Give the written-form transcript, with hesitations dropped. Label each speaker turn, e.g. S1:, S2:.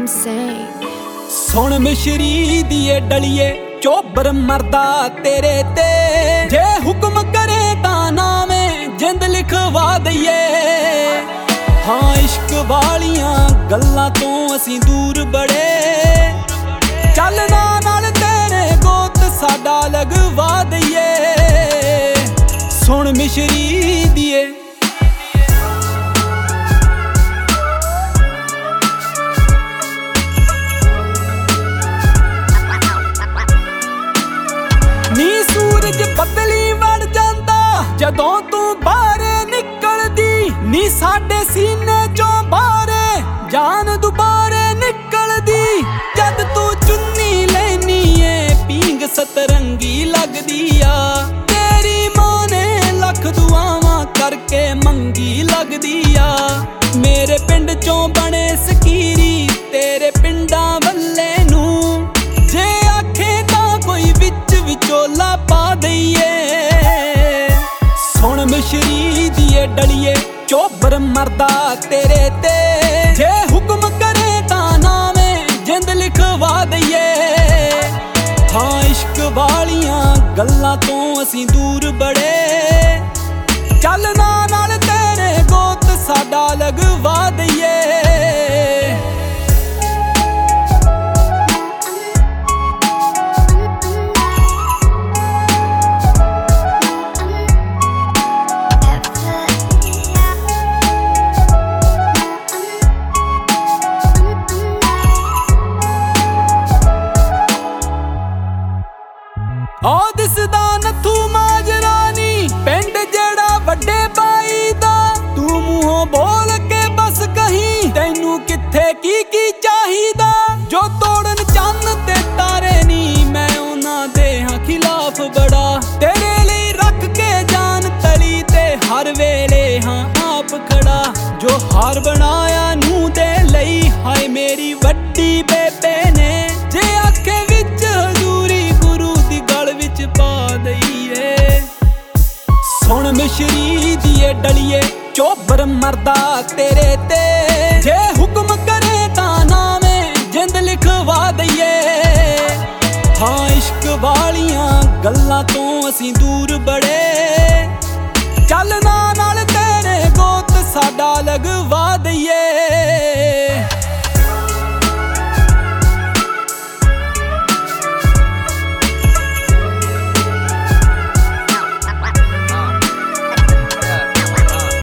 S1: insane।
S2: ਸੁਣ ਮਿਸ਼ਰੀ ਦੀਏ ਡਲੀਏ ਚੋਬਰ ਮਰਦਾ ਤੇਰੇ ਤੇ, ਜੇ ਹੁਕਮ ਕਰੇ ਤਾਂ ਨਾਵੇਂ ਜਿੰਦ ਲਿਖਵਾ ਦਈਏ। ਹਾਂ ਇਸ਼ਕ ਵਾਲੀਆਂ ਗੱਲਾਂ ਤੋਂ ਅਸੀਂ ਦੂਰ ਬੜੇ, ਚੱਲਣਾ ਨਾਲ ਤੇਰੇ ਗੋਤ ਸਾਡਾ ਲਗਵਾ ਦਈਏ। ਸੁਣ ਮਿਸ਼ਰੀ ਦੀਏ ਨੀ ਸੂਰਜ ਬੱਦਲੀ ਵੜ ਜਾਂਦਾ ਜਦੋਂ ਤੂੰ ਬਾਹਰ ਨਿਕਲਦੀ, ਨੀ ਸਾਡੇ ਸੀਨੇ ਚੋਂ ਬਾਹਰੇ ਜਾਨ ਦੁਬਾਰੇ ਨਿਕਲਦੀ। ਜਦ ਤੂੰ ਚੁੰਨੀ ਲੈਨੀ ਏ ਪੀਂਗ ਸਤਰੰਗੀ ਲੱਗਦੀ ਆ, ਤੇਰੀ ਮਾਂ ਨੇ ਲੱਖ ਦੁਆਵਾਂ ਕਰਕੇ ਮੰਗੀ ਲੱਗਦੀ ਆ। ਮੇਰੇ ਪਿੰਡ ਚੋਂ ਬਣੇ ਸਕੀਰੀ ਤੇਰੇ ਪਿੰਡਾਂ ਵੱਲੇ ਨੂੰ, ਜੇ ਆਖੇ ਤਾਂ ਕੋਈ ਵਿੱਚ ਵਿਚੋਲਾ ਪਾ ਦਈਏ। ਸੁਣ ਮਿਸ਼ਰੀ ਦੀਏ ਡਲੀਏ ਚੋਬਰ ਮਰਦਾ ਤੇਰੇ ਤੇ, ਜੇ ਹੁਕਮ ਕਰੇ ਤਾਂ ਨਾਵੇਂ ਜਿੰਦ ਲਿਖਵਾ ਦਈਏ। ਹਾਂ ਇਸ਼ਕ ਵਾਲੀਆਂ ਗੱਲਾਂ ਤੋਂ ਅਸੀਂ ਦੂਰ ਬੜੇ, ਚੱਲਣਾ ਨਾਲ ਤੇਰੇ ਗੋਤ ਸਾਡਾ ਲਗਵਾ ਦਈਏ। ਆ ਦਿਸਦਾ ਨੱਥੂ ਮਾਜਰਾ ਨੀ ਪਿੰਡ ਜਿਹੜਾ ਵੱਡੇ ਬਾਈ ਦਾ, ਤੂੰ ਮੂੰਹੋਂ ਬੋਲ ਕੇ ਬਸ ਕਹੀਂ ਤੈਨੂੰ ਕਿੱਥੇ ਕੀ ਚਾਹੀਦਾ। ਜੋ ਤੋੜਨ ਚੰਨ ਤੇ ਤਾਰੇ ਨੀ ਮੈਂ ਉਹਨਾਂ ਦੇ ਹਾਂ ਖਿਲਾਫ ਬੜਾ, ਤੇਰੇ ਲਈ ਰੱਖ ਕੇ ਜਾਨ ਤਲੀ ਤੇ ਹਰ ਵੇਲੇ ਹਾਂ ਆਪ ਖੜਾ। ਜੋ ਹਾਰ ਬਣਾਇਆ ਨੂੰ ਦੇ ਲਈ ਹਾਏ ਮੇਰੀ ਵੱਡੀ ਬੇਬੇ ਨੇ, ਜੇ ਆਖੇ ਵਿੱਚ ਹਜ਼ੂਰੀ ਗੁਰੂ ਦੀ ਗਲ ਵਿੱਚ ਪਾ ਦਈਏ। ਸੁਣ ਮਿਸ਼ਰੀ ਦੀਏ ਡਲੀਏ ਚੋਬਰ ਮਰਦਾ ਤੇਰੇ ਤੇ, ਜੇ ਹੁਕਮ ਕਰੇ ਤਾਂ ਨਾਵੇਂ ਜਿੰਦ ਲਿਖਵਾ ਦਈਏ। ਹਾਂ ਇਸ਼ਕ ਵਾਲੀਆਂ ਗੱਲਾਂ ਤੋਂ ਅਸੀਂ ਦੂਰ ਬੜੇ, ਚੱਲਣਾ ਨਾਲ ਤੇਰੇ ਗੋਤ ਸਾਡਾ ਲਗਵਾ ਦਈਏ।